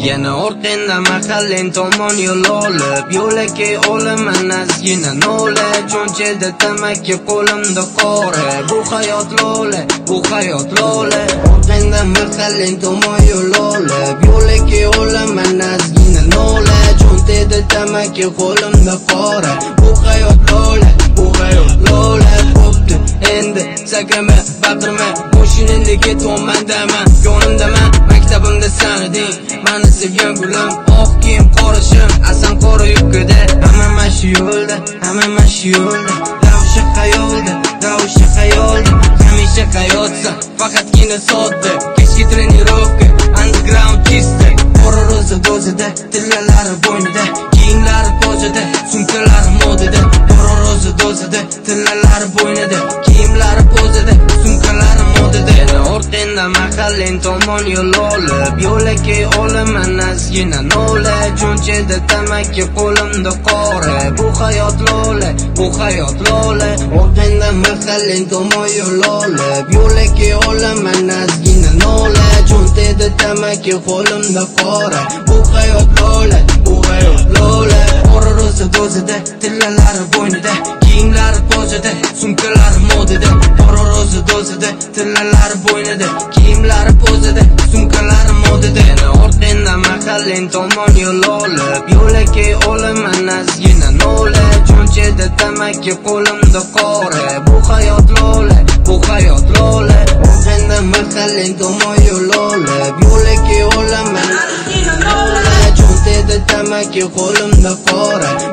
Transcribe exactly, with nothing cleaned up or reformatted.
Yana orqangda mahalling tomon yo'l olib, yo'lakay olaman ozgina nola. Cho'nchakda tamaki, qo'limda qora. Bu hayot lola, bu hayot lola. Orqangda mahalling tomon yo'l olib, yo'lakay olaman ozgina nola. Cho'nchakda tamaki, qo'limda qora. Bu hayot lola, bu hayot lola. Bo'pti endi sakrama, baqirma, moshinangda ketyapman dama, yonimdaman, maktabimda san eding. Mani sevgan gulim, oq kiyim qorishim, asan qora yukida. Hamma mashi yo'lda, hamma mashi yo'lda, ravsha xayolda, ravsha xayolda. Hamisha hayotsa, faqatgina sodda. Kechki trenirovka, underground chista. Qora ro'za dozada, tillalari bo'ynida, kiyimlari pojada, sumkalari modada. Qora ro'za dozada, tillalari bo'ynida, kiyimlari pojada, sumkalari modada. Yana orqangda mahalling tomon yo'l olib, yo'lakay olaman ozgina nola. Cho'nchakda tamaki, qo'limda qora. Bu hayot lola, bu hayot lola. Orqangda mahalling tomon yo'l olib, yo'lakay olaman ozgina nola. Cho'nchakda tamaki, qo'limda qora. Bu hayot lola, bu hayot lola. Qora ro'za dozada, tillalari bo'ynida, kiyimlari pojada, sumkalari modada. Qora ro'za dozada, tillalari bo'ynida, kiyimlari pojada, sumkalari modada. Yana orqangda mahalling tomon yo'l olib, yo'lakay olaman ozgina nola. Cho'nchakda tamaki, qo'limda qora. Bu hayot lola, bu hayot lola. Orqangda mahalling tomon yo'l olib, yo'lakay olaman ozgina nola. Cho'nchakda tamaki, qo'limda qora.